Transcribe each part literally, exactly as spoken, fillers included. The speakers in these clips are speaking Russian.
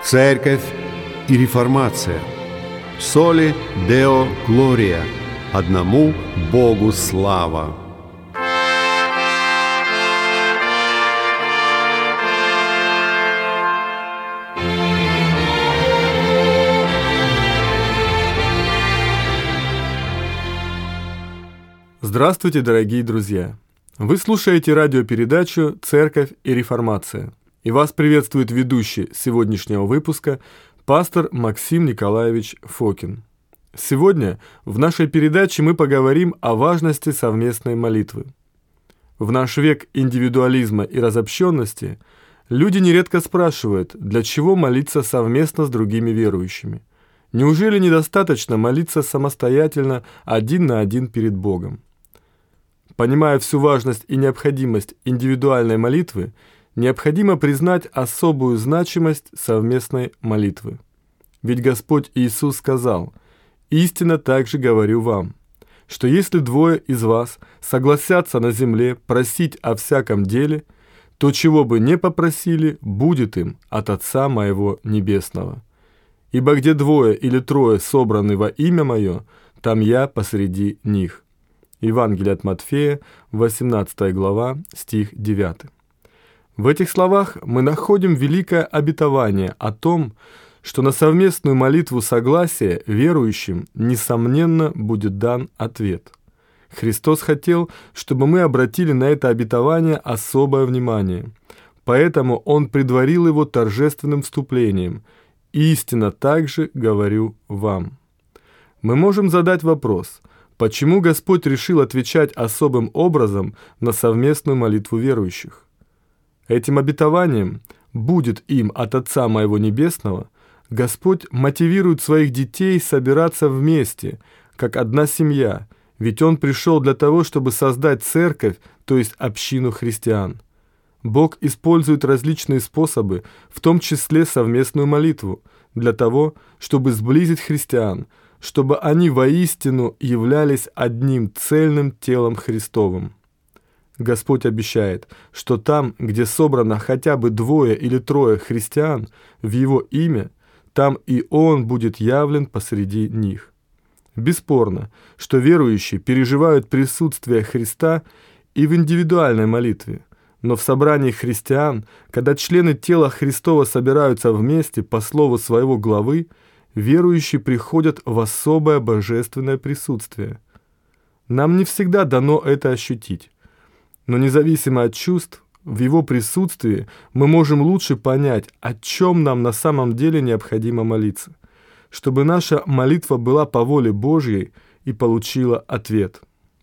Церковь и реформация. Соли Део Глория. Одному Богу слава. Здравствуйте, дорогие друзья! Вы слушаете радиопередачу «Церковь и реформация». И вас приветствует ведущий сегодняшнего выпуска пастор Максим Николаевич Фокин. Сегодня в нашей передаче мы поговорим о важности совместной молитвы. В наш век индивидуализма и разобщенности люди нередко спрашивают, для чего молиться совместно с другими верующими. Неужели недостаточно молиться самостоятельно один на один перед Богом? Понимая всю важность и необходимость индивидуальной молитвы, необходимо признать особую значимость совместной молитвы. Ведь Господь Иисус сказал: «Истинно также говорю вам, что если двое из вас согласятся на земле просить о всяком деле, то чего бы не попросили, будет им от Отца моего Небесного. Ибо где двое или трое собраны во имя Мое, там я посреди них». Евангелие от Матфея, восемнадцатая глава, стих девятый. В этих словах мы находим великое обетование о том, что на совместную молитву согласия верующим, несомненно, будет дан ответ. Христос хотел, чтобы мы обратили на это обетование особое внимание, поэтому Он предварил его торжественным вступлением: «Истинно также говорю вам». Мы можем задать вопрос: почему Господь решил отвечать особым образом на совместную молитву верующих? Этим обетованием «будет им от Отца моего Небесного» Господь мотивирует своих детей собираться вместе, как одна семья, ведь Он пришел для того, чтобы создать церковь, то есть общину христиан. Бог использует различные способы, в том числе совместную молитву, для того, чтобы сблизить христиан, чтобы они воистину являлись одним цельным телом Христовым. Господь обещает, что там, где собрано хотя бы двое или трое христиан в Его имя, там и Он будет явлен посреди них. Бесспорно, что верующие переживают присутствие Христа и в индивидуальной молитве, но в собрании христиан, когда члены тела Христова собираются вместе по слову своего главы, верующие приходят в особое божественное присутствие. Нам не всегда дано это ощутить. Но независимо от чувств, в Его присутствии мы можем лучше понять, о чем нам на самом деле необходимо молиться, чтобы наша молитва была по воле Божьей и получила ответ.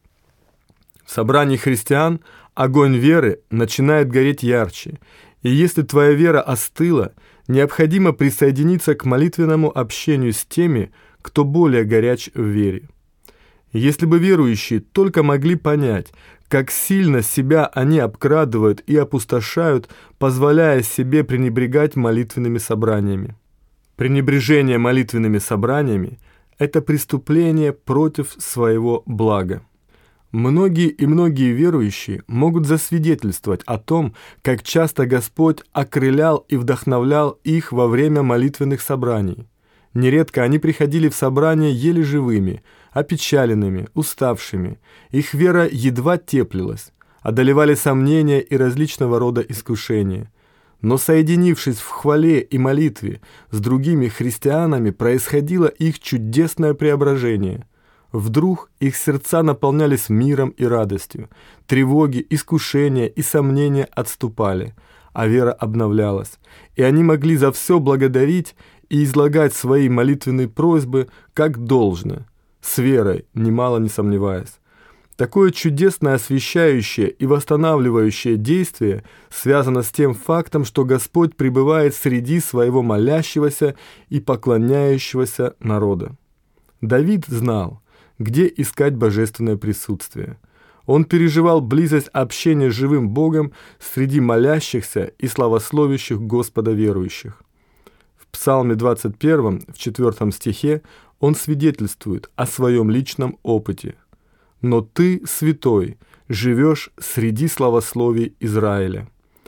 В собрании христиан огонь веры начинает гореть ярче, и если твоя вера остыла, необходимо присоединиться к молитвенному общению с теми, кто более горяч в вере. Если бы верующие только могли понять, как сильно себя они обкрадывают и опустошают, позволяя себе пренебрегать молитвенными собраниями. Пренебрежение молитвенными собраниями – это преступление против своего блага. Многие и многие верующие могут засвидетельствовать о том, как часто Господь окрылял и вдохновлял их во время молитвенных собраний. Нередко они приходили в собрания еле живыми, опечаленными, уставшими. Их вера едва теплилась, одолевали сомнения и различного рода искушения. Но соединившись в хвале и молитве с другими христианами, происходило их чудесное преображение. Вдруг их сердца наполнялись миром и радостью, тревоги, искушения и сомнения отступали, а вера обновлялась, и они могли за все благодарить и излагать свои молитвенные просьбы как должно, с верой, немало не сомневаясь. Такое чудесное освящающее и восстанавливающее действие связано с тем фактом, что Господь пребывает среди своего молящегося и поклоняющегося народа. Давид знал, где искать божественное присутствие. Он переживал близость общения с живым Богом среди молящихся и славословящих Господа верующих. В Псалме двадцать первом, в четвертом стихе, он свидетельствует о своем личном опыте. «Но ты, святой, живешь среди славословий Израиля».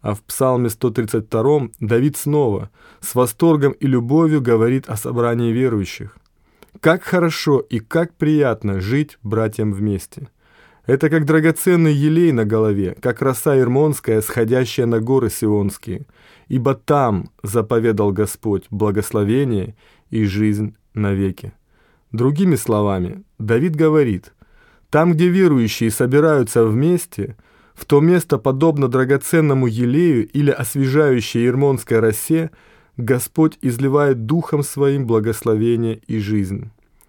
А в Псалме сто тридцать два Давид снова с восторгом и любовью говорит о собрании верующих. «Как хорошо и как приятно жить братьям вместе! Это как драгоценный елей на голове, как роса ирмонская, сходящая на горы сионские. Ибо там заповедал Господь благословение и жизнь навеки». Другими словами, Давид говорит, там, где верующие собираются вместе, в то место, подобно драгоценному елею или освежающей ирмонской росе, Господь изливает Духом Своим благословение и жизнь.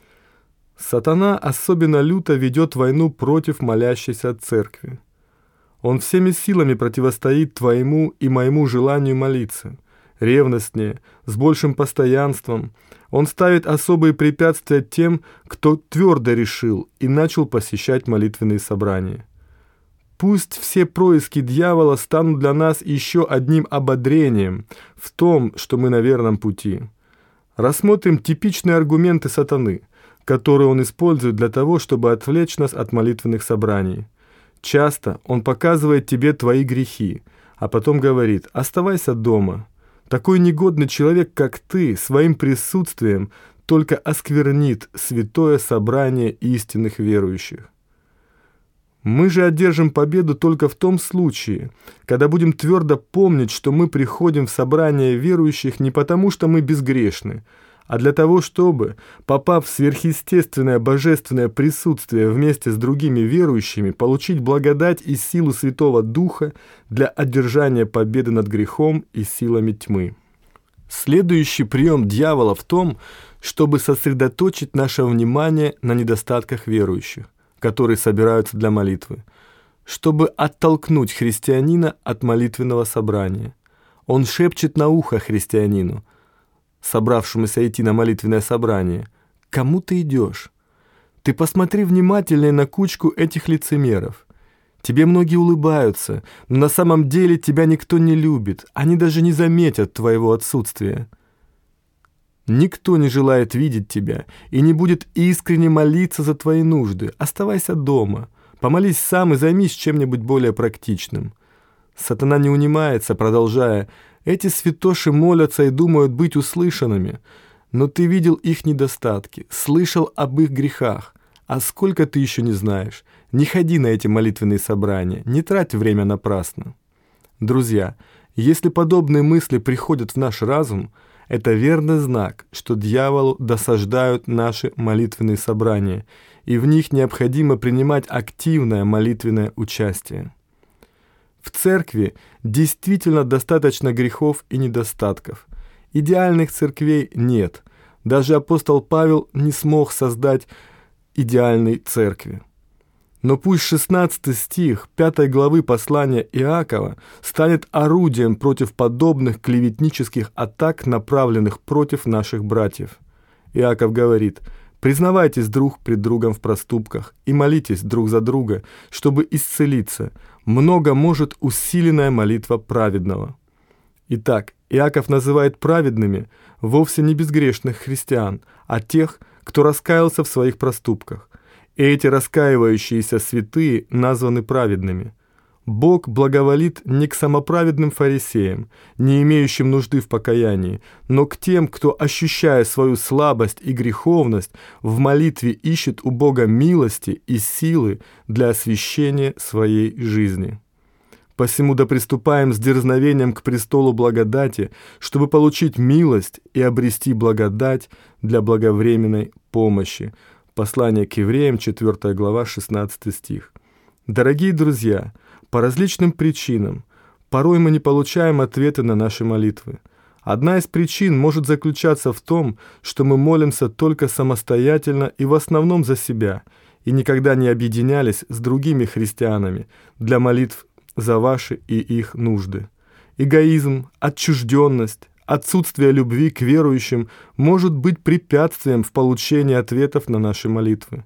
Сатана особенно люто ведет войну против молящейся церкви. Он всеми силами противостоит твоему и моему желанию молиться, ревностнее, с большим постоянством. Он ставит особые препятствия тем, кто твердо решил и начал посещать молитвенные собрания. Пусть все происки дьявола станут для нас еще одним ободрением в том, что мы на верном пути. Рассмотрим типичные аргументы сатаны, которые он использует для того, чтобы отвлечь нас от молитвенных собраний. Часто он показывает тебе твои грехи, а потом говорит: «Оставайся дома». Такой негодный человек, как ты, своим присутствием только осквернит святое собрание истинных верующих. Мы же одержим победу только в том случае, когда будем твердо помнить, что мы приходим в собрание верующих не потому, что мы безгрешны, а для того, чтобы, попав в сверхъестественное божественное присутствие вместе с другими верующими, получить благодать и силу Святого Духа для одержания победы над грехом и силами тьмы. Следующий прием дьявола в том, чтобы сосредоточить наше внимание на недостатках верующих, которые собираются для молитвы, чтобы оттолкнуть христианина от молитвенного собрания. Он шепчет на ухо христианину, собравшемуся идти на молитвенное собрание: «Кому ты идешь? Ты посмотри внимательнее на кучку этих лицемеров. Тебе многие улыбаются, но на самом деле тебя никто не любит, они даже не заметят твоего отсутствия. Никто не желает видеть тебя и не будет искренне молиться за твои нужды. Оставайся дома, помолись сам и займись чем-нибудь более практичным». Сатана не унимается, продолжая: «Эти святоши молятся и думают быть услышанными, но ты видел их недостатки, слышал об их грехах. А сколько ты еще не знаешь? Не ходи на эти молитвенные собрания, не трать время напрасно». Друзья, если подобные мысли приходят в наш разум, это верный знак, что дьяволу досаждают наши молитвенные собрания, и в них необходимо принимать активное молитвенное участие. В церкви действительно достаточно грехов и недостатков. Идеальных церквей нет. Даже апостол Павел не смог создать идеальной церкви. Но пусть шестнадцатый стих пятой главы послания Иакова станет орудием против подобных клеветнических атак, направленных против наших братьев. Иаков говорит: «Признавайтесь друг пред другом в проступках и молитесь друг за друга, чтобы исцелиться. Много может усиленная молитва праведного». Итак, Иаков называет праведными вовсе не безгрешных христиан, а тех, кто раскаялся в своих проступках. И эти раскаивающиеся святые названы праведными. Бог благоволит не к самоправедным фарисеям, не имеющим нужды в покаянии, но к тем, кто, ощущая свою слабость и греховность, в молитве ищет у Бога милости и силы для освящения своей жизни. Посему да приступаем с дерзновением к престолу благодати, чтобы получить милость и обрести благодать для благовременной помощи. Послание к евреям, четвёртая глава, шестнадцатый стих. Дорогие друзья, по различным причинам порой мы не получаем ответы на наши молитвы. Одна из причин может заключаться в том, что мы молимся только самостоятельно и в основном за себя, и никогда не объединялись с другими христианами для молитв за ваши и их нужды. Эгоизм, отчужденность, отсутствие любви к верующим может быть препятствием в получении ответов на наши молитвы.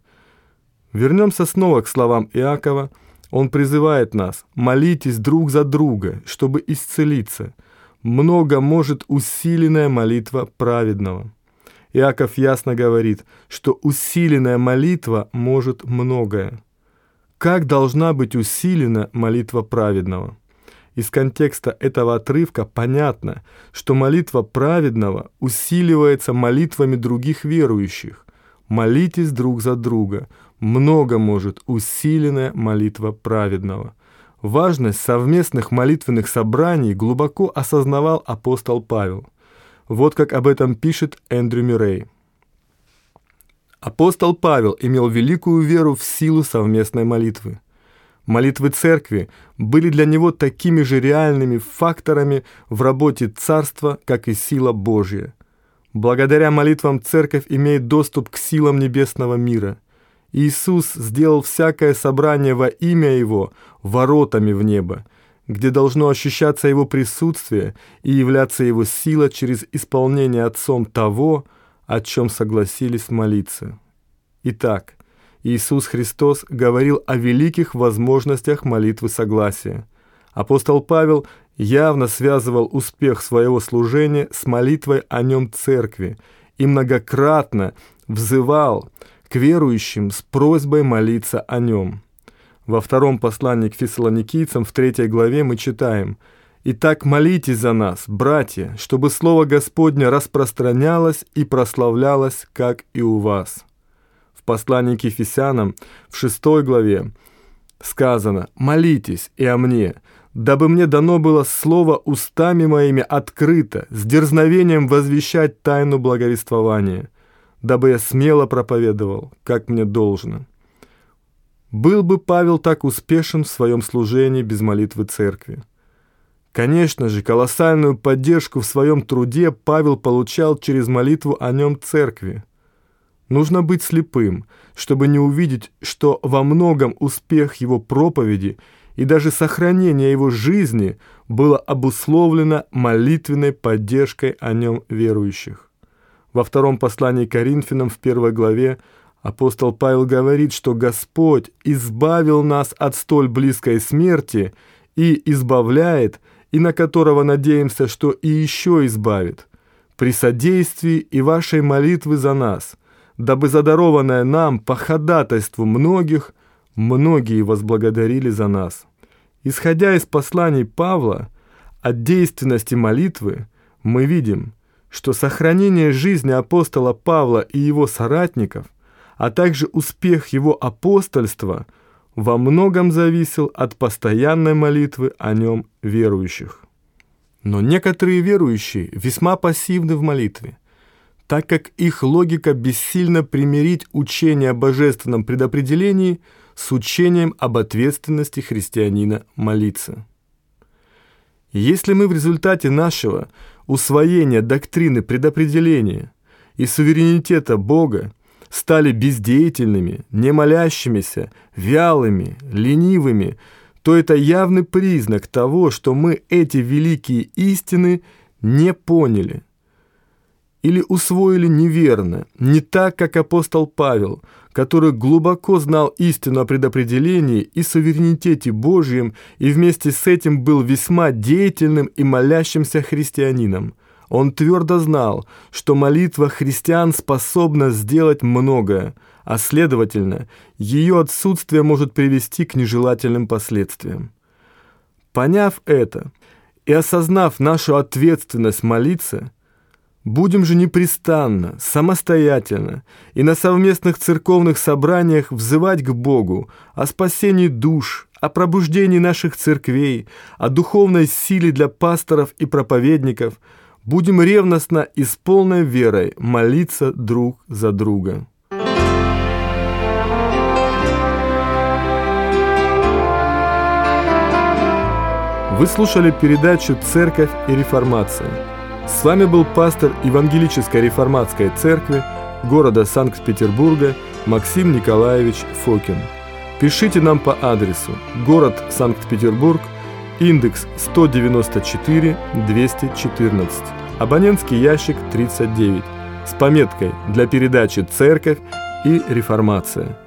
Вернемся снова к словам Иакова. Он призывает нас: молитесь друг за друга, чтобы исцелиться. Много может усиленная молитва праведного. Иаков ясно говорит, что усиленная молитва может многое. Как должна быть усилена молитва праведного? Из контекста этого отрывка понятно, что молитва праведного усиливается молитвами других верующих. Молитесь друг за друга. Много может усиленная молитва праведного. Важность совместных молитвенных собраний глубоко осознавал апостол Павел. Вот как об этом пишет Эндрю Мюррей. Апостол Павел имел великую веру в силу совместной молитвы. Молитвы церкви были для него такими же реальными факторами в работе царства, как и сила Божья. Благодаря молитвам церковь имеет доступ к силам небесного мира. Иисус сделал всякое собрание во имя Его воротами в небо, где должно ощущаться Его присутствие и являться Его сила через исполнение Отцом того, о чем согласились молиться. Итак, Иисус Христос говорил о великих возможностях молитвы согласия. Апостол Павел явно связывал успех своего служения с молитвой о нем церкви и многократно взывал к верующим с просьбой молиться о нем. Во втором послании к фессалоникийцам в третьей главе мы читаем: «Итак, молитесь за нас, братья, чтобы слово Господне распространялось и прославлялось, как и у вас». В послании к Ефесянам в шестой главе сказано: «Молитесь и о мне, дабы мне дано было слово устами моими открыто, с дерзновением возвещать тайну благовествования, дабы я смело проповедовал, как мне должно». Был бы Павел так успешен в своем служении без молитвы церкви? Конечно же, колоссальную поддержку в своем труде Павел получал через молитву о нем церкви. Нужно быть слепым, чтобы не увидеть, что во многом успех его проповеди и даже сохранение его жизни было обусловлено молитвенной поддержкой о нем верующих. Во втором послании к Коринфянам в первой главе апостол Павел говорит, что Господь избавил нас от столь близкой смерти и избавляет, и на которого надеемся, что и еще избавит, при содействии и вашей молитвы за нас, дабы задарованное нам по ходатайству многих, многие возблагодарили за нас. Исходя из посланий Павла от действенности молитвы, мы видим, что сохранение жизни апостола Павла и его соратников, а также успех его апостольства во многом зависел от постоянной молитвы о нем верующих. Но некоторые верующие весьма пассивны в молитве, так как их логика бессильно примирить учение о божественном предопределении с учением об ответственности христианина молиться. Если мы в результате нашего усвоения доктрины предопределения и суверенитета Бога стали бездеятельными, не молящимися, вялыми, ленивыми, то это явный признак того, что мы эти великие истины не поняли или усвоили неверно, не так, как апостол Павел, который глубоко знал истину о предопределении и суверенитете Божьем и вместе с этим был весьма деятельным и молящимся христианином. Он твердо знал, что молитва христиан способна сделать многое, а следовательно, ее отсутствие может привести к нежелательным последствиям. Поняв это и осознав нашу ответственность молиться, будем же непрестанно, самостоятельно и на совместных церковных собраниях взывать к Богу о спасении душ, о пробуждении наших церквей, о духовной силе для пасторов и проповедников. Будем ревностно и с полной верой молиться друг за друга. Вы слушали передачу «Церковь и реформация». С вами был пастор Евангелической реформатской церкви города Санкт-Петербурга Максим Николаевич Фокин. Пишите нам по адресу: город Санкт-Петербург, индекс сто девяносто четыре двести четырнадцать, абонентский ящик тридцать девять, с пометкой для передачи «Церковь и реформация».